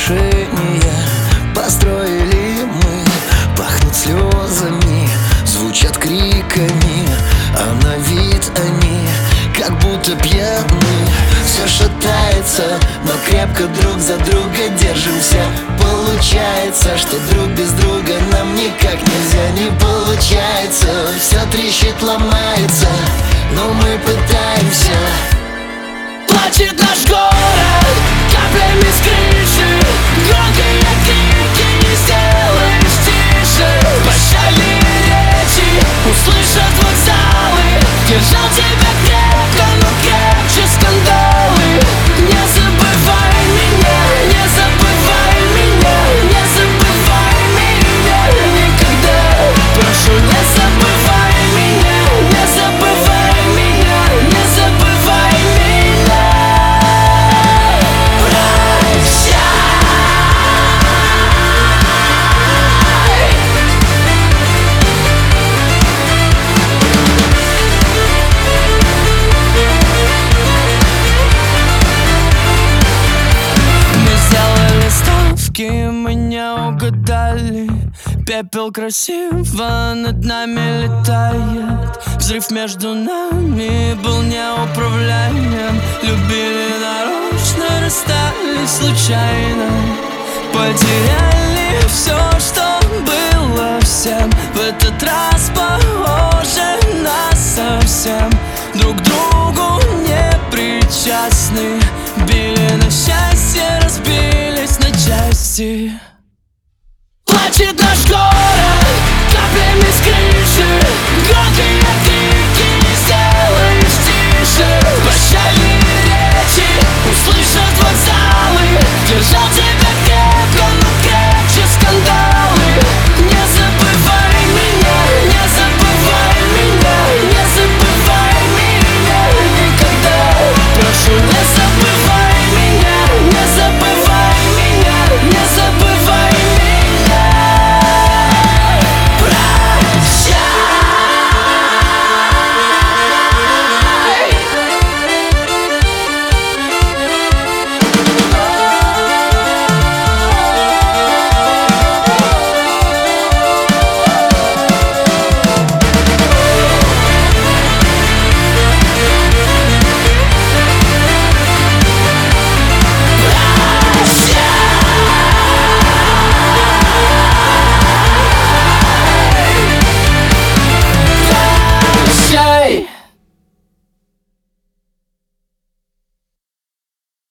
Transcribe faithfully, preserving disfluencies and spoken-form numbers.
отношения построили мы. Пахнут слезами, звучат криками, а на вид они как будто пьяны. Все шатается, но крепко друг за друга держимся. Получается, что друг без друга нам никак нельзя. Не получается, все трещит, ломается, но мы пытаемся. Плачет наш город каплями с крыши, громкие крики не сделаешь тише. Прощальные речи услышат вокзалы, держал тебя крепко, но крепче скандалы. Не забывай меня, не забывай меня, не забывай меня никогда. Прошу, не забывай меня, не забывай меня, не забывай меня. Мы не угадали, пепел красиво над нами летает. Взрыв между нами был неуправляем. Любили нарочно, расстались случайно. Потеряли все, что было всем. В этот раз по